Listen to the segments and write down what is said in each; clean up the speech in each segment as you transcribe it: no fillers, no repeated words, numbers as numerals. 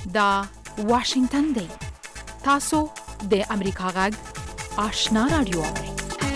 دا واشنگتن دی. تاسو د امریکا غږ آشنا رادیو اورئ.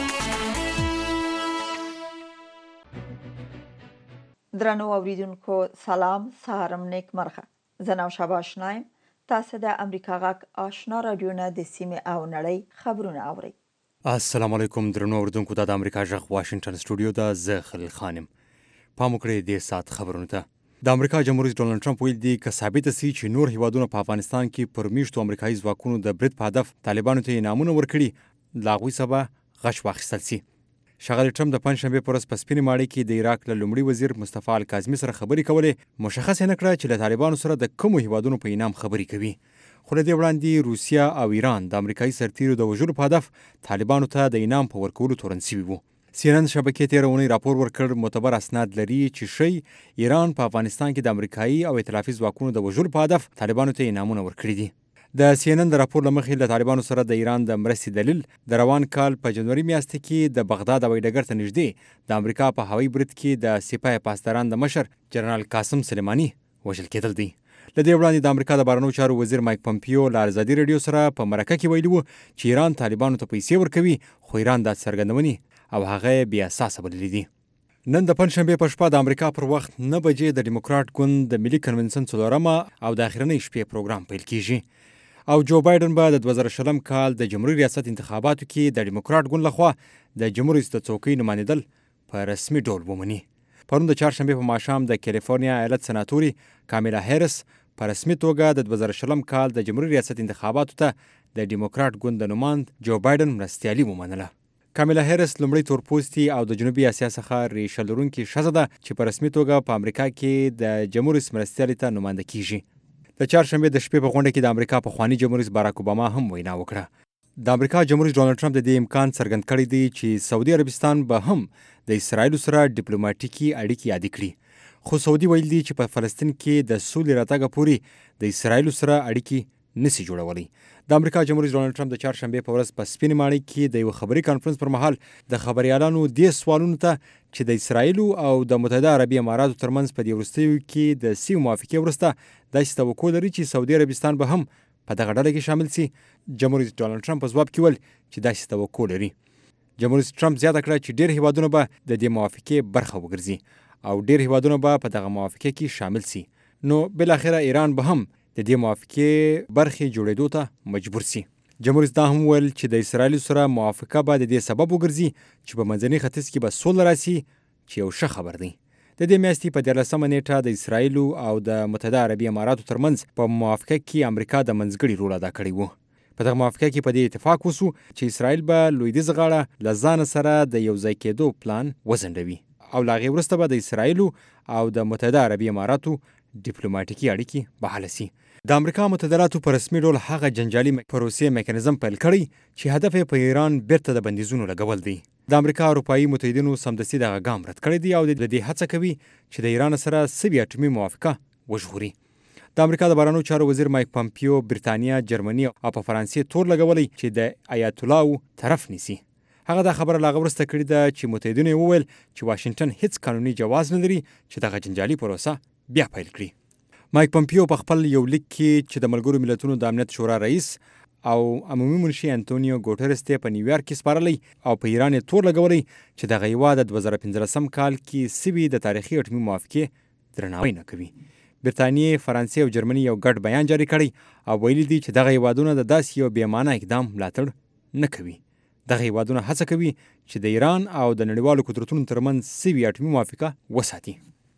درنو اوریدونکو سلام، سهارم نیک مرخه. زه نوشابه آشنایم. تاسو د امریکا غږ آشنا رادیو نه د سیمې او نړۍ خبرونه اورئ. السلام علیکم درنو اوریدونکو، د امریکا غږ واشنگټن سټوډیو ده. زه خلیل خانم. پام وکړئ د ساعت خبرونو ته. د امریکا جمهور رئیس ډونالډ ټرمپ ویل دی که ثابته سي چې نور هیوادونه په افغانستان کې پر میشتو امریکایي ځواکونو د برید په هدف طالبانو ته انعامونه ورکړي، له هغوی څخه غچ واخیستل سي. ښاغلی ټرمپ د پنجشنبې په ورځ په سپینې ماڼۍ کې د عراق له لومړي وزیر مصطفی الکاظمي سره خبرې کولې. مشخص یې نه کړه چې له طالبانو سره د کومو هیوادونو په انعام خبرې کوي. خو له دې وړاندې روسیه او ایران د امریکایي سرتیرو د وژلو په هدف طالبانو ته د انعام په ورکولو تورن سوي وو. CNN شبکې تېره اونۍ راپور ورکړ معتبر اسناد لري چې ښیي ایران په افغانستان کې د امریکایي او ائتلافي ځواکونو د وژلو په هدف طالبانو ته انعامونه ورکړي دي. د CNN د راپور له مخې له طالبانو سره د ایران د مرستې دلیل د روان کال په جنوري میاشت کې د بغداد هوایي ډګر ته نږدې د امریکا په هوایي برید کې د سپاه پاسداران د مشر جنرال قاسم سلیماني وژل کېدل دی. له دې وړاندې د امریکا د بهرنیو چارو وزیر مایک پمپیو له ازادي راډیو سره په مرکه کې ویلي وو چې ایران طالبانو ته پیسې ورکوي، خو ایران دا څرګندونې او هغه بې اساسه بللي دي. نن د پنجشنبې په شپه د امریکا پر وخت 9 بجې د ډیموکراټ ګوند د ملي کنونسن 4مه او د اخرنۍ شپې پروګرام پیل کیږي او جو بایدن به د 2020 کال د جمهوریت ریاست انتخاباتو کې د ډیموکراټ ګوند لخوا د جمهور رئیس د څوکۍ نمایندل په رسمي ډول ومني. پرون د چهارشنبې په ماښام د کالیفورنیا ایالت سناتوري کامیلا هیرس په رسمي توګه د 2020 کال د جمهوریت ریاست انتخاباتو ته د ډیموکراټ ګوند د نوماند جو بایدن مرستیالي ومنله. کامیلا هیرس لومړی تورپوستي او د جنوبي اسیا څخه ریشه لرونکې ښځه ده چې په رسمي توګه په امریکا کې د جمهور رئیس مرستیالي ته نماینده کیږي. د چهارشنبې د شپې په غونډه کې د امریکا پخواني جمهور رئیس باراک اوباما هم وینا وکړه. د امریکا جمهور رئیس ډونالډ ټرمپ د دې امکان څرګند کړی دی چې سعودي عربستان به هم د اسرایلو سره ډیپلوماټیکي اړیکې یادې کړي، خو سعودي ویل دی چې په فلسطین کې د سولې راتګه پورې د اسرایلو سره اړیکې نشي جوړولی. د امریکا جمهور رئیس ډونالډ ټرمپ د چهارشنبې په ورځ په سپینې ماڼۍ کې د یو خبري کانفرنس پر مهال د خبریالانو دې سوالونو ته چې د اسرایلو او د متحده عربي اماراتو ترمنځ په دې وروستیو کې د سیمې موافقې وروسته داسې توقع لري چې سعودي عربستان به هم په دغه ډله کې شامل سي. جمهور رئیس ډونالډ ټرمپ په ځواب کې ویل چې داسې توقع لري. جمهور رئیس ټرمپ زیاته کړه چې ډېر هیوادونه به د دې موافقې برخه وګرځي او ډېر هیوادونه به په دغه موافقې کې شامل سي، نو بالاخره ایران به هم د دې موافقې برخې جوړېدو ته مجبور سي. جمهور رئیس دا هم ویل چې د اسرایلو سره موافقه به د دې سبب وګرځي چې په منځني ختیځ کې به سوله راسي، چې یو ښه خبر دی. د دې میاشتې په 14مه نیټه د اسرایلو او د متحده عربي اماراتو ترمنځ په موافقه کې امریکا د منځګړي رول ادا کړی و. په دغه موافقه کې په دې اتفاق وسو چې اسرایل به لویدیځ غاړه له ځان سره د یو ځای کېدو پلان وځنډوي او له هغې وروسته به د اسرایلو او د متحده عربي اماراتو ډیپلوماټیکي اړیکې بحاله سي. د امریکا متحداتو په رسمي ډول هغه جنجالي پروسې میکانیزم پیل کړی چې هدف یې په ایران بیرته د بندیزونو لګول دی. د امریکا اروپایي متحدینو سمدستي دغه ګام رد کړی دی او د دې هڅه کوي چې د ایران سره سوي اټومي موافقه وژغوري. د امریکا د بهرنیو چارو وزیر مایک پمپیو برتانیا، جرمني او په فرانسې تور لګولی چې د آیت الله طرف نیسي. هغه دا خبره لا وروسته کړې ده چې متحدینو وویل چې واشنگټن هیڅ قانوني جواز نه لري چې دغه جنجالي پروسه بیا پیل کړي. مایک پمپیو په خپل یو لیک کې چې د ملګرو ملتونو د امنیت شورا رئیس او عمومي منشي انټونیو ګوټرس ته په نیویارک کې سپارلی او په ایران یې تور لګولی چې دغه هیواد د 2015 کال کې سوي د تاریخي اټومي موافقې درناوی نه کوي. برتانیې، فرانسې او جرمني یو ګډ بیان جاری کړی او ویلي دي چې دغه هیوادونه د داسې یو بېمانه اقدام ملاتړ نه کوي. دغه هیوادونه هڅه کوي چې د ایران او د نړیوالو قدرتونو ترمنځ سوي اټومي موافقه وساتي.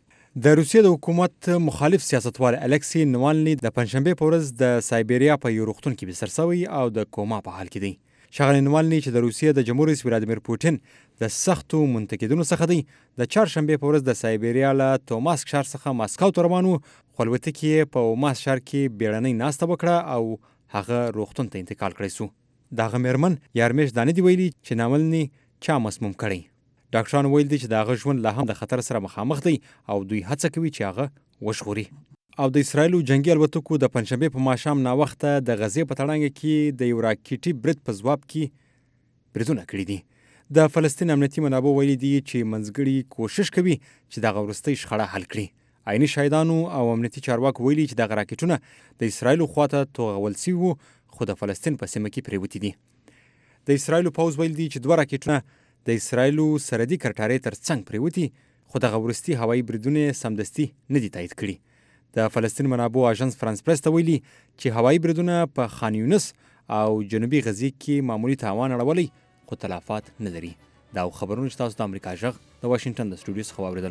د روسیې د حکومت مخالف سیاستوال الکسی نوالني د پنجشنبې په ورځ د سایبریا په یو روغتون کې بستر شوی او د کوما په حال کې دی. ښاغلی نوالني چې د روسیې د جمهور رئیس ولادیمیر پوټین د سختو منتقدینو څخه دی، د چهارشنبې په ورځ د سایبریا له توماسک ښار څخه ماسکو ته روان و، خو الوتکې یې په اوماس ښار کې بیړنۍ ناسته وکړه او هغه روغتون ته انتقال کړی سو. د هغه میرمن یارمیش دا نه دي ویلي چې ناولني چا مسموم کړی. ډاکټرانو ویل دي چې د هغه ژوند لا هم د خطر سره مخامخ دی او دوی هڅه کوي چې هغه وژغوري. او د اسرایلو جنگي الوتکو د پنجشنبې په ماښام ناوخته د غزې په تړانګه کې د یو راکټي برید په ځواب کې بریدونه کړي دي. د فلسطین امنیتي منابعو ویلي دي چې منځګړي کوشش کوي چې دغه وروستۍ شخړه حل کړي عیني شاهدانو او امنیتي چارواکو ویلي چې دغه راکټونه د اسرایلو خواته توغول سوي وو خو د فلسطین په سیمه کې پرېوتي دي. د اسرایلو پوځ ویل دي چې 2 راکټونه د اسرایلو سرحدي کرټارې تر څنګ پرېوتي خو دغه وروستي هوایي بریدونه سمدستي نه دي تایید کړي. د فلسطین منابعو اژانس فرانس پریس ته ویلي چې هوایي بریدونه په خان یونس او جنوبي غزې کې معمولي تاوان اړولی خو تلفات نه لري. دا خبرونه چې تاسو د امریکا غږ د واشنگټن د سټوډیو څخه واورېدل.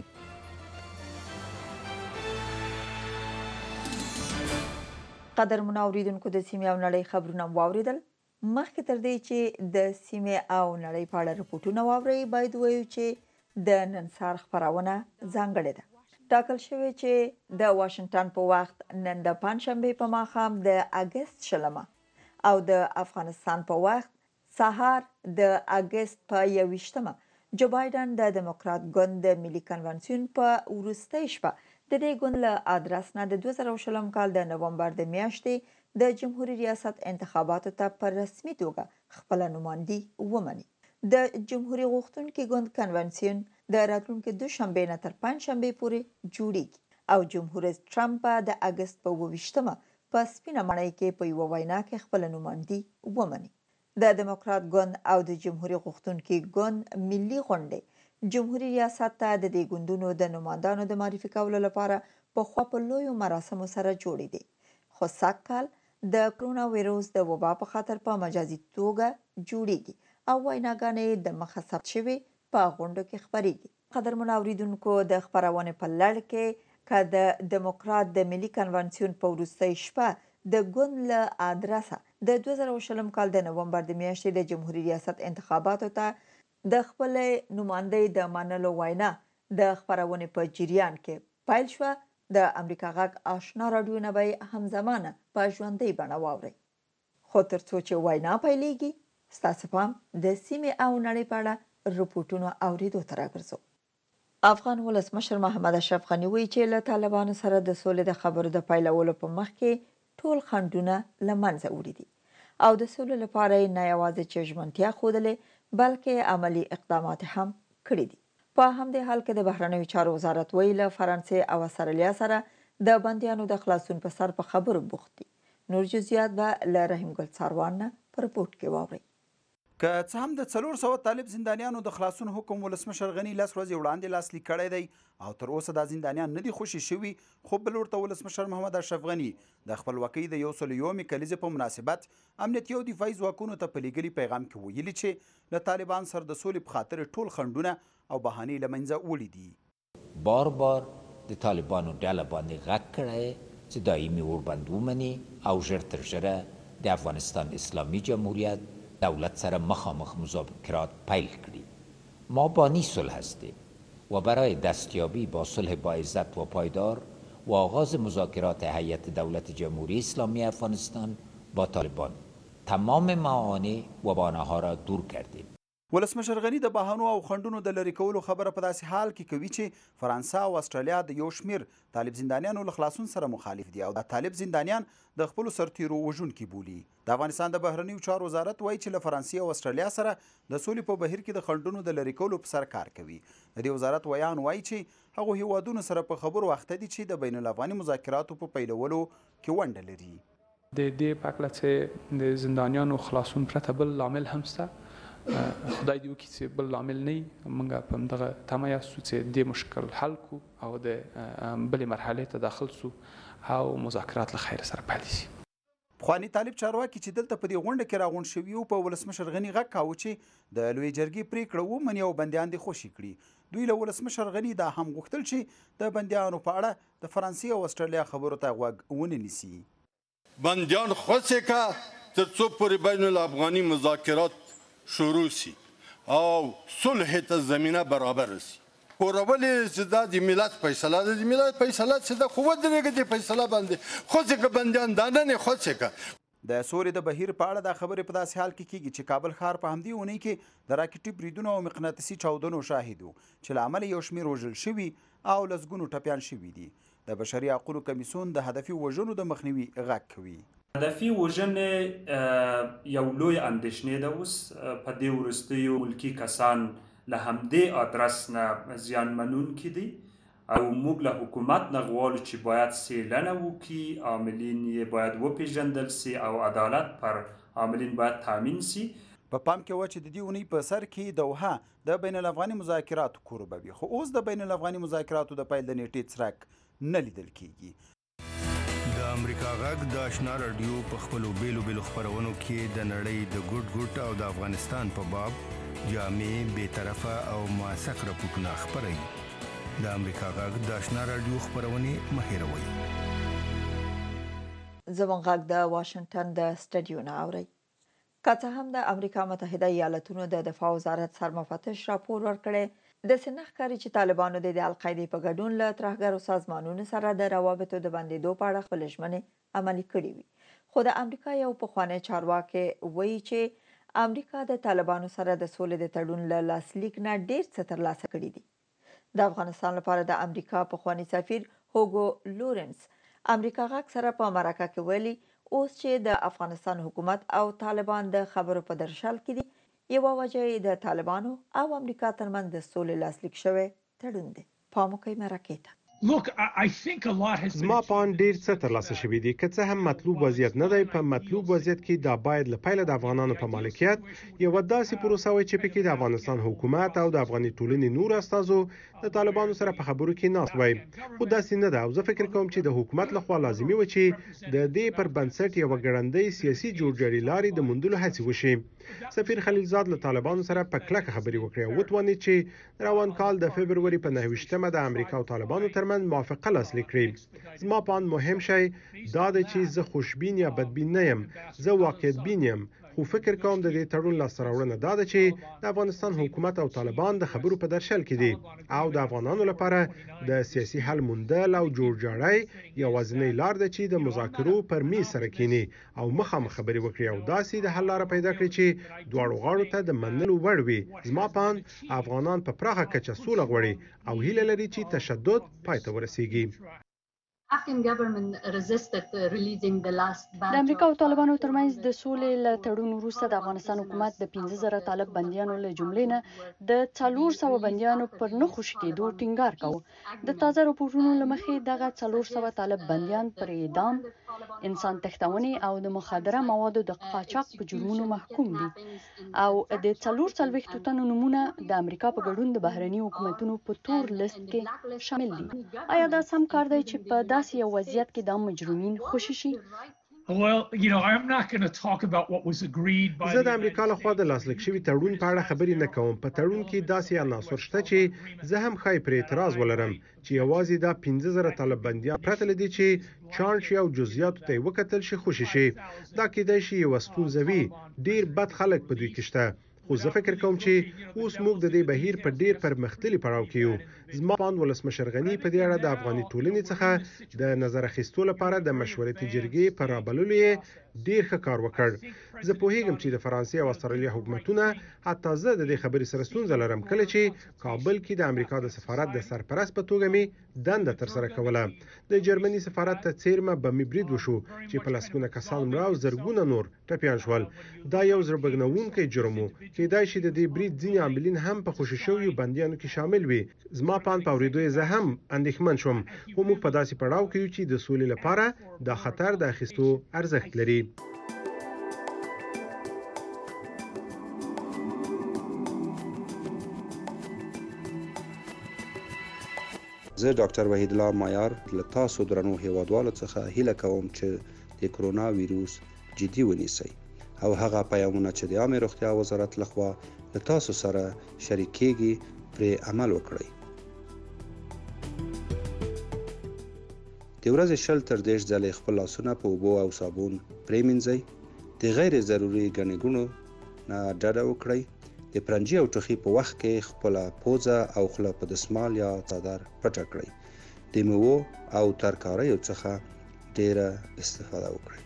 قدرمنو اوریدونکو د سیمې او نړۍ خبرونه واورېدل. مخکې تر دې چې د سیمې او نړۍ په اړه رپورټونه واورئ باید ووایو چې د نن سهار خپرونه ځانګړې ده. ټاکل شوی چې د واشنگټن په وخت نن د پنجشنبې په ماښام د اګست 20 او د افغانستان په وخت سهار د اګست په 21 جو بایدن د دموکرات ګوند د ملي کنونسیون په وروستۍ شپه د دې ګوند له ادرس نه د 2020 کال د نومبر د میاشتې د جمهوریت ریاست انتخاباتو ته په رسمي توګه خپل نوماندي ومني. د جمهوریت غوښتونکي ګوند کنونسیون د راتلونکي دوشنبې نه تر پنجشنبې پورې جوړیږي او جمهوریت ټرمپ د اګست په 22 په سپینه ماڼۍ کې په یوه وینا کې خپل نوماندي ومني. د دموکرات ګوند او د جمهوریت غوښتونکي ګوند ملي غونډې جمهوریت ریاست ته د دې ګوندونو د نمایندانو د معرفي کولو لپاره پخوا په لویو مراسمو سره جوړې دي. خو سږکال د کرونا ویروس د وبا په خاطر په مجازي توګه جوړیږي او ویناګانې د مخه ثبت شوي په غونډو کې خپریږي. قدرمنو اوریدونکو د خپرونې په لړ کې که د دموکرات د ملي کنونسیون په وروستۍ شپه د ګوند له ادرسه د 2020 کال د نومبر د میاشتې د جمهوریت ریاست انتخاباتو ته د خپل نمایندګۍ د منلو وینا د خپرونې په جریان کې پیل شوه، د امریکا غږ آشنا راډیو نه به همزمانه په ژوندۍ بڼه واورئ. خو تر څو چې وینا پیلېږي ستاسو پام د سیمې او نړۍ په اړه رپورټونو اورېدو ته راګرځو. افغان ولسمشر محمد اشرف غني وایي چې له طالبانو سره د سولې د خبرو د پیلولو په مخ کې ټول خنډونه له منځه وړي دي او د سولې لپاره یې نه یوازې چې ژمنتیا ښودلې بلکې عملي اقدامات هم کړي دي. په همدې حال کې د بهرنیو چارو وزارت وایي له فرانسې او استرالیا سره د بندیانو د خلاصون په سر په خبرو بوخت دي. نور جزئیات به له رحیم ګل څاروان نه په رپورټ کې واورئ. که څه هم د 400 طالب زندانیانو د خلاصون حکم ولسمشر غني 10 ورځې وړاندې لاسلیک کړی دی او تر اوسه دا زندانیان نه دي خوشي شوي، خو بل ورته ولسمشر محمد اشرف غني د خپلواکۍ د 101 کلیزې په مناسبت امنیتي او دفاعي ځواکونو ته په لیږلي پیغام کې ویلي چې له طالبان سره د سولې په خاطر ټول خنډونه او بهانې له منځه وړي دي. بار بار د طالبانو ډله باندې غږ کړی چې دایمي اوربند ومني او ژر تر ژره د افغانستان اسلامي جمهوریت دولت سره مخامخ مذاکرات پیل کړي. ما بانی صلح هستیم و برای دستیابی با صلح با عزت و پایدار و آغاز مذاکرات هیئت دولت جمهوری اسلامی افغانستان با طالبان تمام معانی و باناها را دور کردیم. ولسمشر غني د بهانو او خنډونو د لرې کولو خبره په داسې حال کې کوي چې فرانسه او استرالیا د یو شمیر طالب زندانیانو له خلاصون سره مخالف دي او د طالب زندانیان د خپلو سرتیرو وژونکي بولي. د افغانستان د بهرنیو چارو وزارت وایي چې له فرانسې او استرالیا سره د سولې په بهیر کې د خنډونو د لرې کولو په سر کار کوي. د دې وزارت ویان وایي چې هغو هیوادونو سره په خبرو اخته دي چې د بین الافغاني مذاکراتو په پیلولو کې ونډه لري. د دې په اړه چې د زندانیانو خلاصون پرته بل لامل هم شته، خدای دې وکړي چې بل لامل نه وي. موږ په همدغه تمه یاستو چې دې مشکل حل کړو او د بلې مرحلې ته داخل شو او مذاکرات له خیر سره پیل شي. پخواني طالب چارواکي چې دلته په دې غونډه کې راغونډ شوي وو په ولسمشر غني غږ کاوه چې د لوی جرګې پرېکړه ومني او بندیان دې خوشي کړي. دوی له ولسمشر غني دا هم غوښتل چې د بندیانو په اړه د فرانسې او استرالیا خبرو ته غوږ ونه نیسي. بندیان خوشې که تر څو پورې بین الافغاني مذاکرات شروع سي او صلح ته زمینه برابر سي. کورول چې دا د ملت فیصله ده، د ملت فیصله چې دا خو ودرېږي د فیصله باندې خوشې که بندیان دا نه خوشې که. د سولې د بهیر په اړه دا خبرې په داسې حال کې کیږي چې کابل ښار په همدې اونۍ کې د راکټي بریدونو او مقناطیسي چاودنو شاهد و چې له امله یو شمېر وژل شوي او لسګونو ټپیان شوي دي. د بشري حقوقو کمیسیون د هدفي وژنو د مخنیوي غږ کوي. هدفي وژنې یو لوی اندېښنې ده. اوس په دې وروستیو ملکي کسان له همدې ادرس نه زیانمنونکي دي او موږ له حکومت نه غواړو چې باید څېړنه وکړي، عاملین یې باید وپېژندل سي او عدالت پر عاملین باید تامین سي. په پام کې و چې د دې اونۍ په سر کې دوحه د بین الافغاني مذاکراتو کوربه وي، خو اوس د بین الافغاني مذاکراتو د پیل د نیټې څرک نه لیدل کیږي. د امریکا غږ د آشنا رادیو په خپلو بیلو خپرونو کې د نړۍ د ګوټ او د افغانستان په باب جامع، بېطرفه او موثق راپورټونه خپروي. د امریکا غږ د آشنا رادیو خپرونې مه هېروئ. زموږ غږ د واشنگټن د سټډیو نه اورئ. که څه هم د امریکا متحده ایالتونو د دفاع وزارت سرمفتش راپور ورکړی داسې نه ښکاري چې طالبانو د القاعدې په ګډون له ترهګرو سازمانونو سره د روابطو د بندېدو په اړه خپلې ژمنې عملي کړې وي. خو د امریکا یو پخوانی چارواکی وایي چې امریکا د طالبانو سره د سولې د تړون له لاسلیک نه ډېر څه ترلاسه کړي دي. د افغانستان لپاره د امریکا پخوانی سفیر هوګو لورنس امریکا غږ سره په مرکه کې ویلي اوس چې د افغانستان حکومت او طالبان د خبرو په درشل کې دي، یوه وجه یې د طالبانو او امریکا ترمنځ د سولې لاسلیک شوی تړون دی. پام وکړئ مرکې ته. زما په اند ډېر څه ترلاسه شوي دي. که څه هم مطلوب وضعیت نه دی، په مطلوب وضعیت کې دا باید له پیله د افغانانو په مالکیت یوه داسې پروسه وي چې پکې د افغانستان حکومت او د افغاني ټولنې نور استازو د طالبانو سره په خبرو کې ناست وای. خو داسې نه ده او زه فکر کوم چې د حکومت لخوا لازمي و چې د دې پر بنسټ یوه ګړندۍ سیاسي جوړجاړي لارې د موندلو هڅې وشي. سفیر خلیلزاد له طالبانو سره په کلکه خبرې وکړې او وتوانید چې روان کال د فبروري په 29مه د امریکا او طالبانو ترمنځ موافقه لاسلیک کړي. زما په اند مهم شی دا دی چې زه خوشبین یا بدبین نه یم، زه واقعیت بین یم. خو فکر کوم د دې تړون لاسته راوړنه دا ده چې د افغانستان حکومت او طالبان د خبرو په درشل کې دي او د افغانانو لپاره د سیاسي حل موندل او جوړجاړی یوازینۍ لار ده چې د مذاکرو پر میز سره کینی او مخامخ خبرې وکړي او داسې د حل لاره پیدا کړي چې دواړو غاړو ته د منلو وړ وي. زما په اند افغانان په پراخه کچه سوله غواړي او هیله لري چې تشدد پای ته ورسیږي. د امریکا او طالبانو ترمنځ د سولې له تړون وروسته د افغانستان حکومت د 15,000 طالب بندیانو له جملې نه د 400 بندیانو پر نه خوشي کېدو ټینګار کاوه. د تازه راپورونو له مخې دغه 400 طالب بندیان پر اعدام، انسان تښتونې او د مخدره موادو د قاچاق په جرمونو محکوم دي او د 44 تنو نومونه د امریکا په ګډون د بهرني حکومتونو په تور لیست کې شامل دي. آیا دا سم کار دی چې په داسې یو وضعیت کې دا مجرمین خوشي شي؟ زه د امریکا لخوا د لاسلیک شوي تړون په اړه خبرې نه کوم. په تړون کې داسې عناصر شته چې زه هم ښایي پرې اعتراض ولرم چې یوازې دا 15,000 طالب بندیان پرته له دې چې چاڼ شي او جزئیاتو ته یې وکتل شي خوشي شي. دا کېدای شي یوه ستونزه وي، ډېر بد خلک په دوی کې شته. خو زه فکر کوم چې اوس موږ د دې بهیر په ډېر پرمختللي پړاو کې یو. زما په اند ولسمشر غني په دې اړه د افغاني ټولنې څخه د نظر اخیستو لپاره د مشورتي جرګې پر رابللو یې ډېر ښه کار وکړ. زه پوهیږم چې د فرانسې او استرالیا حکومتونه حتی زه د دې خبرې سره ستونزه لرم کله چې کابل کې د امریکا د سفارت د سرپرست په توګه مې دنده ترسره کوله. د جرمني سفارت ته څیرمه بمي برید وشو چې په لسګونه کسان مړه او زرګونه نور ټپیان شول. دا یو زړه بګنونکی جرم و. کېدای شي د دې برید ځینې عاملین هم په خوشي شویو بندیانو کې شامل وي. زما په اند په اورېدو یې زه هم اندېښمن شوم، خو موږ په داسې پړاو کې یو چې د سولې لپاره دا خطر د اخیستو ارزښت لري. زه ډاکټر وحید الله مایار له تاسو درنو هیوادوالو څخه هیله کوم چې د کرونا ویروس جدي ونیسئ او هغه پیغامونه چې د عامه روغتیا وزارت لخوا له تاسو سره شریکېږي پرې عمل وکړئ. د ورځې 20 تر 30 ځلې خپل لاسونه په اوبو او صابون پرېمینځئ. د غیر ضروري ګڼې ګوڼو نه ډډه وکړئ. د پرنجي او ټوخي په وخت کې خپله پوزه او خوله په دستمال یا څادر پټه کړئ. د میوو او ترکاریو څخه ډیره استفاده وکړئ.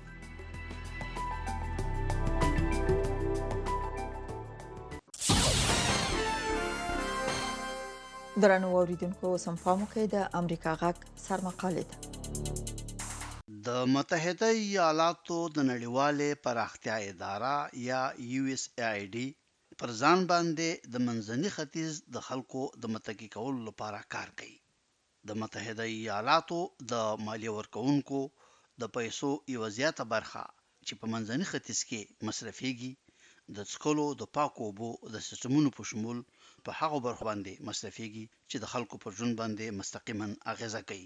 درنو اوریدونکو سم پام وکړئ د امریکا غږ سرمقاله ده. د متحده ایالاتو د نړیوالې پراختیا اداره یا USAID پر ځان باندې د منځني ختیځ د خلکو د متکی کولو لپاره کار کوي. د متحده ایالاتو د مالیه ورکوونکو د پیسو یوه زیاته برخه چې په منځني ختیځ کې مصرفېږي د څښلو د پاکو اوبو د سیستمونو په شمول په هغو برخو باندې مصرفېږي چې د خلکو پر ژوند باندې مستقیما اغیزه کوي.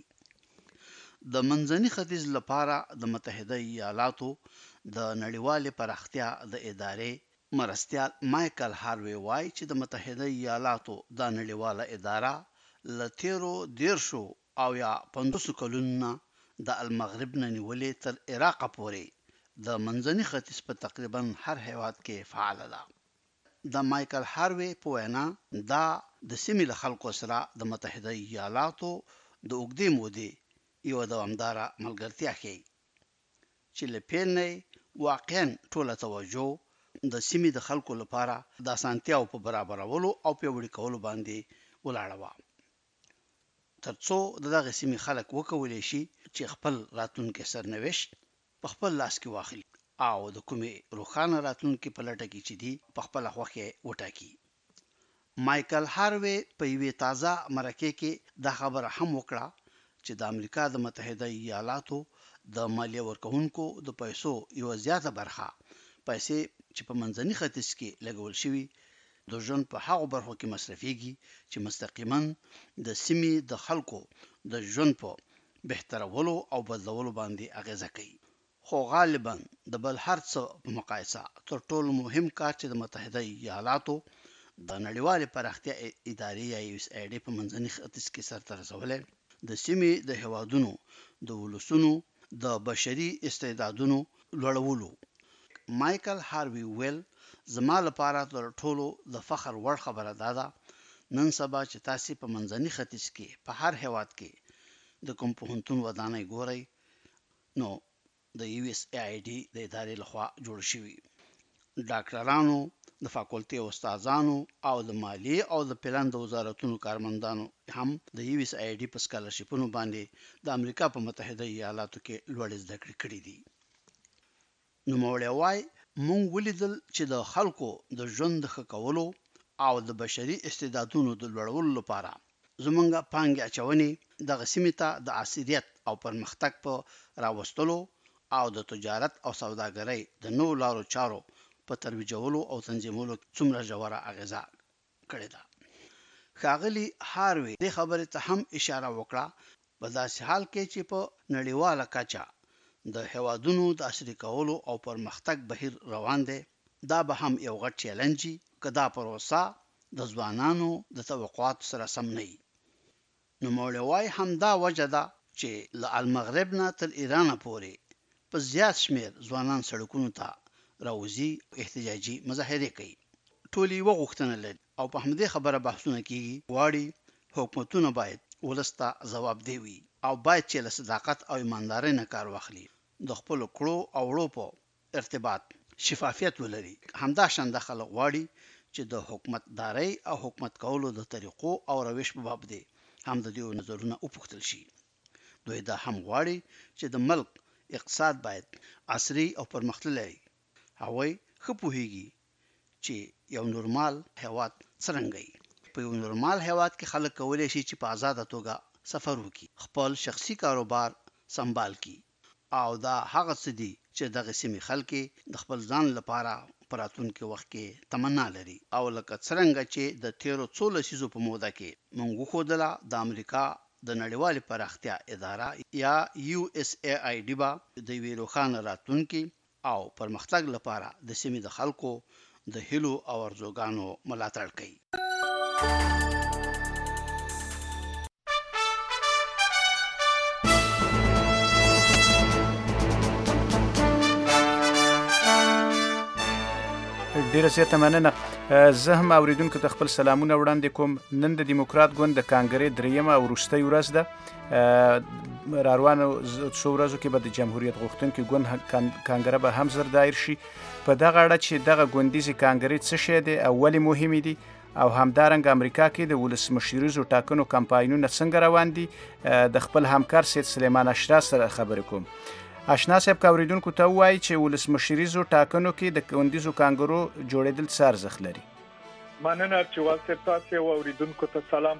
د منځني ختیځ لپاره د متحده ایالاتو د نړیوالې پراختیا د ادارې مرستیال مایکل هاروی وایي چې د متحده ایالاتو د نړیواله اداره له تیرو 10 او یا 50 کلونو د المغرب نه نیولې تر عراق پورې د منځني ختیځ په تقریبا هر هیواد کې فعال ده. د مایکل هاروی په وینا دا د سیمې له خلکو سره د متحده ایالاتو د اوږدې مودې یو دوامداره ملګرتیا ښیي چې له پیل نه واقعا ټوله توجه د سیمې د خلکو لپاره د اسانتیاو په برابرولو او پیاوړي کولو باندې ولاړه وه، ترڅو دغه سیمې خلک وکولی شي چې خپل راتلونکي سرنوشت په خپل لاس کې واخلي او د کومې روښانه راتلونکي په لټه کې چې دی په خپله خوښه وټاکي. مایکل هاروی په یوې تازه مرکې کې دا خبره هم وکړه چې د امریکا د متحده ایالاتو د مالیه ورکوونکو د پیسو یوه زیاته برخه پیسې چې په منځني ختیځ کې لګول شوي د ژوند په هغو برخو کې مصرفېږي چې مستقیما د سیمې د خلکو د ژوند په بهترولو او بدلولو باندې اغیزه کوي. خو غالبا د بل هر څه په مقایسه تر ټولو مهم کار چې د متحده ایالاتو د نړیوالې پراختیا ادارې یا USAID په منځني ختیځ کې سرته رسولی د سیمې د هیوادونو د ولسونو د بشري استعدادونو لوړولو. مایکل هاروی ویل زما لپاره تر ټولو د فخر وړ خبره دا ده نن سبا چې تاسو په منځني ختیځ کې په هر هیواد کې د کوم پوهنتون ودانۍ ګورئ نو د USAID د ادارې لخوا جوړ شوي. ډاکټرانو، د فاکولټي استادانو او د مالیې او د پلان د وزارتونو کارمندانو هم د USAID په سکالرشپونو باندې د امریکا په متحده ایالاتو کې لوړې زده کړې کړې دي. نوموړی وایي موږ ولیدل چې د خلکو د ژوند د ښه کولو او د بشري استعدادونو د لوړولو لپاره زموږ پانګې اچونې دغه سیمې ته د عصریت او پرمختګ په راوستلو او د تجارت او سوداګرۍ د نوو لارو چارو په ترویجولو او تنظیمولو څومره ژوره اغیزه کړې ده. ښاغلي هاروی دې خبرې ته هم اشاره وکړه په داسې حال کې چې په نړیواله کچه د هیوادونو د عصري کولو او پرمختګ بهیر روان دی، دا به هم یو غټ چیلنج وي که دا پروسه د ځوانانو د توقعاتو سره سم نه وي. نوموړی وایي همدا وجه ده چې له المغرب نه تر ایران پورې په زیات شمیر ځوانان سړکونو ته راوځي احتجاجي مظاهرې کوي. ټول یې غوښتنه لري او په همدې خبره بحثونه کیږي. غواړي حکومتونه باید ولس ته ځوابدeh وي او باید چې له صداقت او ایماندارۍ نه کار واخلي، د خپلو کړو او وړو په ارتباط شفافیت ولري. همدا شان د خلک غواړي چې د حکومتدارۍ او حکومت کولو د طریقو او روش په باب دی هم د دې نظرونه وپوښتل شي. دوی دا هم غواړي چې د ملک اقتصاد باید عصري او پرمختللی وي. هغوی ښه پوهیږي چې یو نورمال هیواد څرنګه وي. په یو نورمال هیواد کې خلک کولی شي چې په آزاده توګه سفر وکړي، خپل شخصي کاروبار سنبال کړي او دا هغه څه دي چې دغه سیمې خلک د خپل ځان لپاره په راتلونکي وخت کې تمنا لري. او لکه څرنګه چې د تیرو 13 لسیزو په موده کې موږ وښودله د امریکا د نړیوالې پراختیا اداره یا USAID به د یوې روښانه راتلونکي او پرمختګ لپاره د سیمې د خلکو د هیلو او ارزوګانو ملاتړ کوي. ډیره زیاته مننه. زه هم اوریدونکو ته خپل سلامونه وړاندې کوم. نن د دیموکرات ګوند د کانګرې دریمه او وروستۍ ورځ ده. راروانو څو ورځو کې به د جمهوریت غوښتونکي ګوند کانګره به هم زر دایر شي. په دغه اړه چې دغه ګوندیزې کانګرې څه شی دی او ولې مهمې دي او همدارنګه امریکا کې د ولسمشریزو ټاکنو کمپاینونه څنګه روان دي د خپل همکار سید سلیمان اشرا سره خبرې کوم. اشنا صاحب که اوریدونکو ته ووایي چې ولسمشریزو ټاکنو کې د ګوندیزو کانګرو جوړېدل څه ارزښت لري؟ مننه چې والصاحب تاسو او اوریدونکو ته سلام.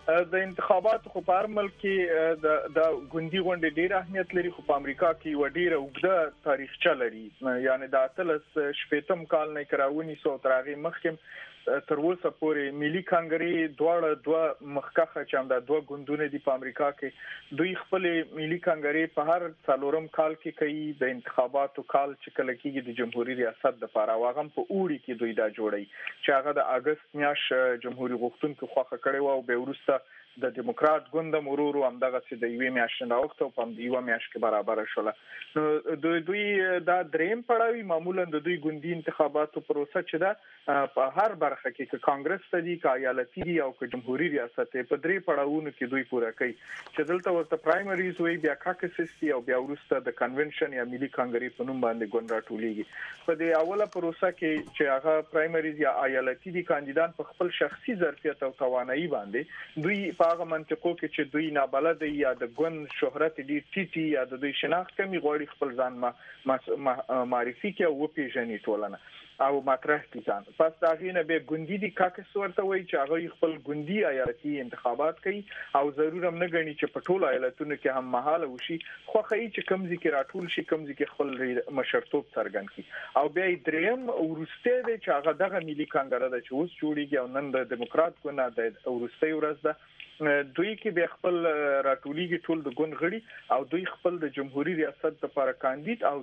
د انتخاباتو خو په هر ملک کې د ګوندي غونډې ډېر اهمیت لري، خو په امریکا کې یو ډېره اوږده تاریخچه لري. یعنی د 18 کال نه کراونیسو تر هغې مخکې تر اوسه پورې ملي کانګرې دواړه دوه مخکخه چې همدا دوه ګوندونه دي په امریکا کې، دوی خپل ملي کانګرې په هر 4 کال کې کوي. د انتخاباتو کال چې کله کېږي د جمهوریت ریاست لپاره واغم په اوړي کې دوی دا جوړي چې هغه د اگست میاشت جمهوریت غوښتونکو خوښه کړي و او به وروسته د دیموکرات ګوند مرورو همدغه چې د یوې میاشتې نه وخت په یوه میاشت کې برابر شول. نو دوی دا دریم پړاوی معمولا د دوی ګوندي انتخاباتو پروسه چې دا په هر برخه کې کانګرس ته دي، که ایالتي دي او که جمهوریت ریاست په درې پړاوونو کې دوی پوره کوي چې دلته ورته پرایمریز وي، بیا کاکسس دي او بیا وروسته د کنونشن یا ملي کانګرې په نوم باندې ګوند راټولیږي. په دې اوله پروسه کې چې هغه پرایمریز یا ایالتي دي، کاندیدان په خپل شخصي ظرفیت او توانایي باندې دوی هغه منطقو کې چې دوی نابلد یا د ګوند شهرت دي ټیټي یا د دوی شناخت کمی غوړي خپل ځان معرفي کې او پیژني ټولنه او مطرح کی ځان. پس دا غینه به ګوندی دي کاکس ورته وای چې هغه خپل ګوندی ایالتي انتخابات کوي او ضرور هم نه غني چې په ټولو ایالتونو کې هم مهاله وشي، خو خی چې کمزې کې راټول شي، کمزې کې خپل مشرتوب څرګند کړي. او بیا دریم ورسته دی چې هغه دغه ملي کانګره د چې اوس جوړیږي او نن د دیموکرات ګوند د ورسته ورځ ده، دوی کې به خپل راټولېږي ټول د ګوند غړي او دوی خپل د جمهوریت ریاست لپاره کاندید او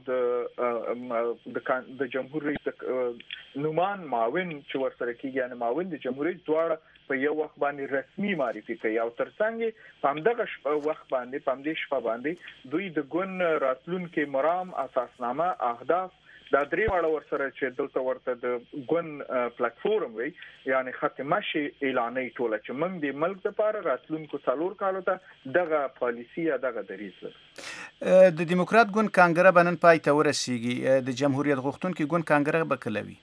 د جمهوریت نومان معاون چې ورسره کېږي، یعنی معاون د جمهوریت دواړه په یو وخت باندې رسمي معرفي کوي او ترڅنګ په همدغه وخت باندې په همدې شپه باندې دوی د ګوند راتلونکي مرام، اساسنامه، اهداف دا درې واړه ورسره چې دلته ورته د ګوند پلیټفارم وي، یعنی ختمه شي اعلانې ټوله چې موږ د ملک لپاره راتلونکو 4 کالو ته دغه پالیسی یا دغه دریځ لرو. د دیموکرات ګوند کانګره بنن پای ته ورسیږي، د جمهوریت غوښتونکو ګوند کانګره به کلوي.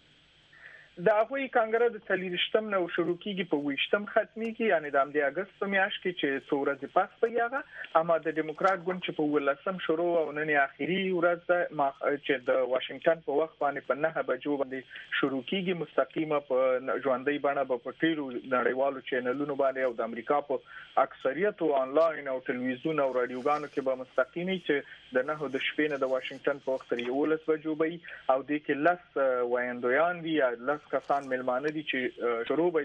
دا غوي کانګره د 30 نو شروع کیږي په 20 ختمي کې، یعنی د امدی اگست په میاشت کې چې څو ورځې پس پیغه اما د دیموکرات ګوند چې په 18 شروع او نن اخیری ورځ چې د واشنگټن په وخت باندې په 9 بجو باندې شروع کیږي، مستقیمه په ژوندۍ باندې په ټیرو نړیوالو چینلونو باندې او د امریکا په اکثریت آنلاین او ټلویزیون او رادیوګانو کې به مستقیمي چې د 9 د شپې نه د واشنگټن په وخت 11 بجو به او د کې لس وایندویان دي یا لس کسان ملمانه دي چې شروع به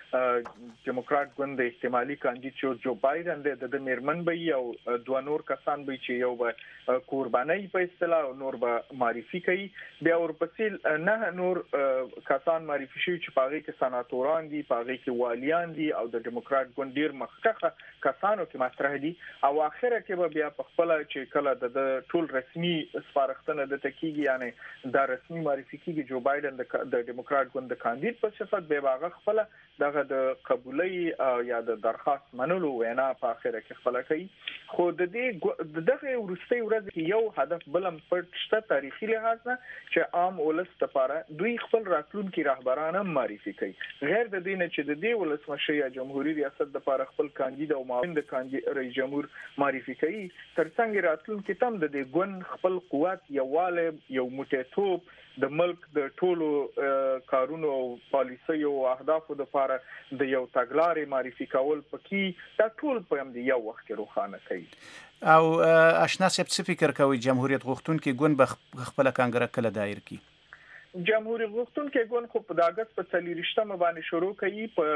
د دیموکرات ګوند احتمالي کاندید جو بایدن د میرمن به او دوه نور کسان به چې یو به قرباني په اصطلاح او نور به معرفي کوي، بیا ورپسې نه نور کسان معرفي شي چې پاغي کې سناتوران دي، پاغي کې والیان دي او د دیموکرات ګوند ډیر مخکخه کسانو کې مطرح دي او اخره کې به بیا په خپل چې کله د ټول رسمي سپارښتنه د تکیږي، یعنی دا رسمي معرفي کیږي جو بایدن د دیموکرات ګوند د کاندید په صفت به واغ خپل دغه د قبولي یا د درخواست منلو وینا په اخره کې خپل کوي. خو د دې دغه ورستي ورځ کې یو هدف بلم پټشته تاریخي لحاظ نه چې عام ولست لپاره دوی خپل راتلونکي رهبران معرفي کوي، غیر د دې نه چې د دې ولسمشر یا جمهوریت ریاست لپاره خپل کاندید او معاون د کاندید رئیس جمهور معرفي کوي، ترڅنګ راتلونکي تم د دې ګوند خپل قوت یواله یو موټیتوب د ملک د ټولو کارونو او پالیسي او اهدافو لپاره د یو تګلارې معرفي کول پکې دا ټول په هم دی یو وخت کې روښانه کوي. او آشنا څه فکر کوي جمهوریت غوښتونکو ګوند به خپل کانګره کله دایر کی؟ جمهوریت غوښتونکو ګوند خو په اگست په 30 باندې شروع کوي، په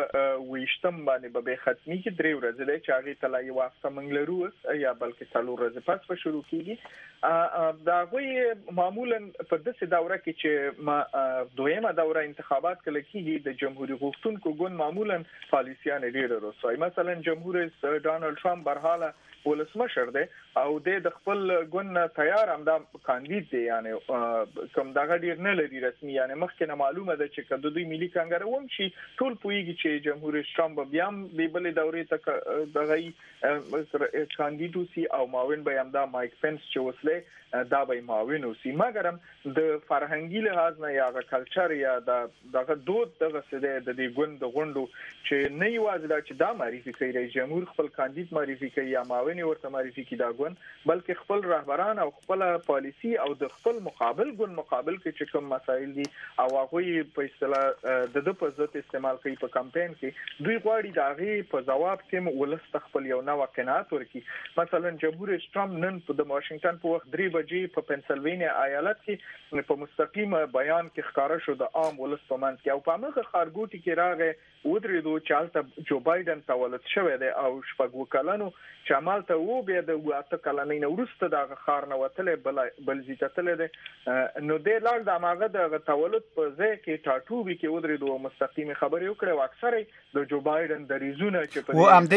20 باندې به ختمي کې 3 ورځې چې هغه تلای واسطه منګلرو یا بلکې 4 ورځې پس به شروع کیږي. دا غوي معمولا په داسې دوره کې چې دویمه دوره انتخابات کله کیږي د جمهوریت غوښتونکو ګوند معمولا پالیسیان ډیر رسوي، مثلا جمهوریت ډانلډ ټرمپ برحاله ولسمشر دی او د خپل ګوند تیار همدا کاندید دی، یعنی کوم دغه ډیر نه لري رسمي، یعنی مخکې نه معلومه ده چې کله دوی ملي کانګره وم شي ټول پویږي چې جمهوریت ټرمپ بیا هم د بلې دورې ته دغه کاندید وسی او معاون به همدا مایک پنس چې وسله دا به معاون وسی، مګر د فرهنګي لحاظ نه یا کلچر یا دغه دود دغه سده د دې ګوند غونډو چې نه یوازې دا چې دا معرفي کوي رئیس جمهور خپل کاندید معرفي کوي یا معاون ورته معرفي کوي دا ګوند، بلکې خپل رهبران او خپل پالیسی او د خپل مقابل ګوند مقابل کې چې کوم مسایل مسایل دي او هغه په اصطلاح د په ضد استعمال کوي په کمپاین کې دوی غواړي د هغه په جواب کې ولست خپل یو نوې قناعت ورکړي مثلا جمهور رئیس ټرمپ نن د واشنگټن په وخت 3 بجې په پنسلوانیا ایالت کې په مستقیم بیان کې ښکارا شو د عام ولست په منځ کې او په هغه خارګوټي کې راغی ودرېدو چې هلته جو بایدن تولد شوی دی او شپږ کلنو چې عملته وو بیا د 8 کلنۍ نه وروسته د خار نه وتلې بل زیاتتلې ده نو د لار د ماغه د تولد په ځای کې ټاټوبي کې ودرېدو مستقیم خبرې وکړې او اکثره د جو بایدن د ریزونه چې په ام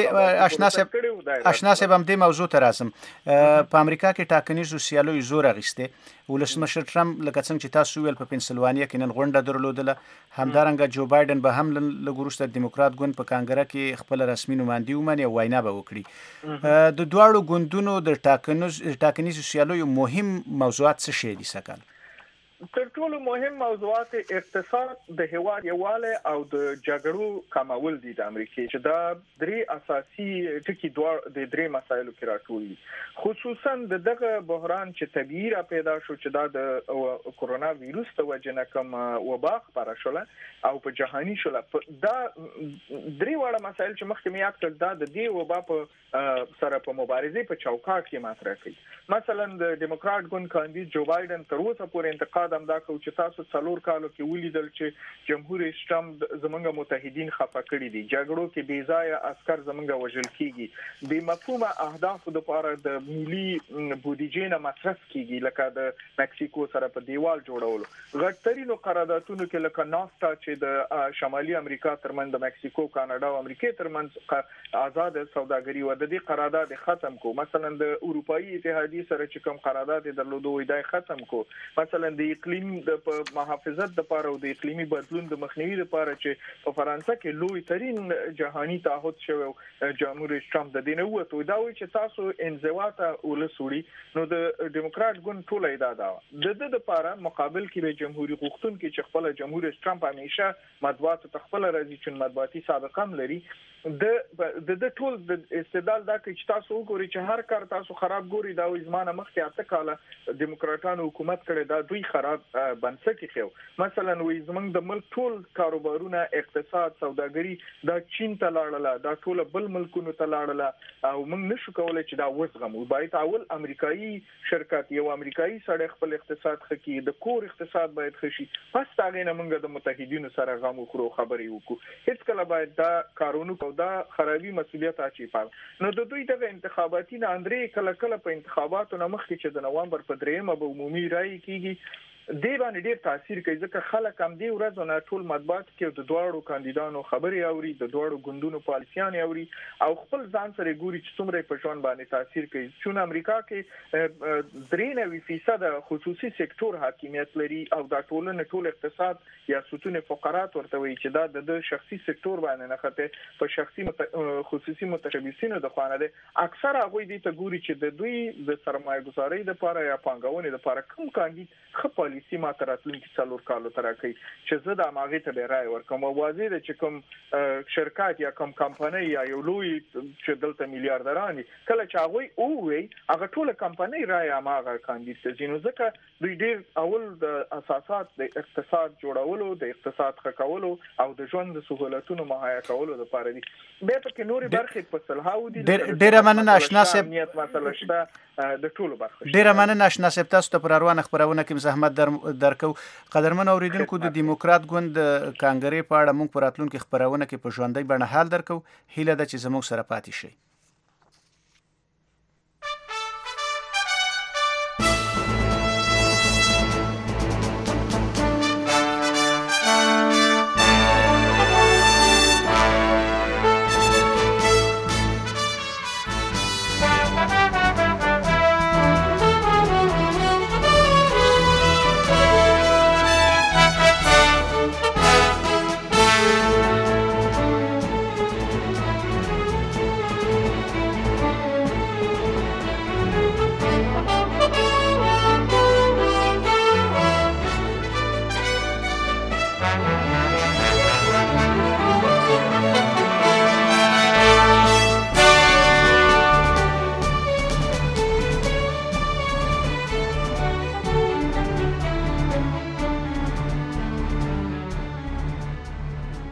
دې آشنا صاحب هم دې موضوع ته راځم په امریکا کې ټاکنیزو سیالیو زور اخیسته ولسمشر ټرمپ لکه څنګه چې تاسو ویل په پنسلوانیا کې نن غونډه درلودله همدارنګه جو بایدن به هم لګورسته دیموکرات ګوند په کانګره کې خپل رسمي نمائندګي ومني او وینا به وکړي د دواړو ګوندونو د ټاکنیزو سیالیو مهم موضوعات څه شي دي سکل تر ټولو مهم موضوعات اقتصاد د هیواد یواله او د جګړو کمول دي د امریکا چې دا درې اساسي ټکي د درې مسایلو کې راټول دي خصوصا دغه بحران چې طبيعي را پیدا شو چې دا د کورونا وایروس ته وجنه کوم وبا خبره شوله او په جهاني شوله دا درې وړه مسایل چې مخکې مې یاد کړل دا د دې وبا په سره په مبارزه په چوکاټ کې مطرح کړي مثلا د دیموکرات ګوند کاندید جو بایدن تر اوسه پورې انتقاد هم دا کو چې تاسو څلور کالو کې ولیدل چې جمهور رئیس ټرمپ زمونږ متحدین خفه کړي دي جګړو کې بې ځای عسكر زمونږ وژل کیږي بې مفهومه اهداف د لپاره د ملي بودیجې نه مصرف کیږي لکه د مکسیکو سره په دیوال جوړولو غټرینو قراردادونو کې لکه نافتا چې د شمالي امریکا ترمن د مکسیکو کاناډا او امریکا ترمن آزاد سوداګري و د دې قرارداد ختم کو مثلا د اروپאי اتحادیه سره چې کوم قرارداد درلودو وای ختم کو مثلا د اقلیم د محافظت لپاره او د اقلیمي بدلون د مخنیوي لپاره چې په فرانسه کې لوی ترين جهاني تعهد شوی جمهور رئیس ټرمپ د دینه وته دا وایي چې تاسو انزواته ولسوړي نو د دیموکرات ګوند ټول ایداد د لپاره مقابل کې به جمهوریت غوښتون کې چې خپل جمهور رئیس ټرمپ همیشه مطبوعات تخپل راځي چې مطبوعاتي سابقه هم لري د ټول د استدلال دا کې چې تاسو وګورئ چې هر کار تاسو خراب ګوري دا زمانه مخکې اته کاله دیموکراتانو حکومت کړي دا دوی خراب بنسټ خو مثلا وې زمنګ د ملک ټول کاروبارونه اقتصاد سوداګري دا چین ته لاړله دا ټول بل ملکونو ته لاړله او موږ نشو کولای چې دا وزغمو باید اول امریکایي شرکت یو امریکایي سړی خپل اقتصاد خکې د کور اقتصاد باید خشي پس تاغه نه موږ د متحدینو سره غو خورو خبرې وکړو هیڅ کله باید دا کارونه دا خرابي مسولیت اچي پاره نو د دوی د انتخاباتي نه اندرې کله په انتخاباتو نه مخکې چې د نوامبر په 3 به عمومي رائے کیږي دی باندې ډیر تاثیر کوي ځکه خلک هم دی ورځونه ټول مطبوعات کې د دوړو کاندیدانو خبري اوري د دوړو ګوندونو پالیسيان اوري او خپل ځان سره ګوري چې څومره په ژوند باندې تاثیر کوي چې امریکا کې 93% خصوصي سکتور حاکمیت لري او دا ټول اقتصاد یا ستون فقرات ورته وي چې دا د شخصي سکتور باندې نه خته په شخصي خصوصي متشبثینو د خوانه ده اکثر هغه دي ته ګوري چې د دوی د سرمایه گذاري لپاره یا پانګونې لپاره کوم کاندید خپل پالیسی ما تراتلونکي څلور کالو تر کوي چې زه د ماغه ته رائے ورکوم واضح ده چې کوم شرکت یا کوم کمپنۍ یا یو لوی چې دلته میلیارډرانی کله چې هغه او وي هغه ټول کمپنۍ رائے ماغه کاندید ته زینو ځکه دوی ډیر اول د اساسات د اقتصاد جوړولو د اقتصاد خکولو او د ژوند د سہولتونو مهیا کولو لپاره دي به په کې نوري برخې په صلحاو دي ډیر مننه آشنا صاحب د ټولو برخې ډیر مننه آشنا صاحب تاسو ته پر روانه خبرونه کې زحمت درکو قدرمن اوریدونکو د دیموکرات ګوند کانګرې په اړه موږ پر راتلونکو خبرونه کې په ژوندۍ بڼه حال درکو هیله ده چې زموږ سره پاتې شئ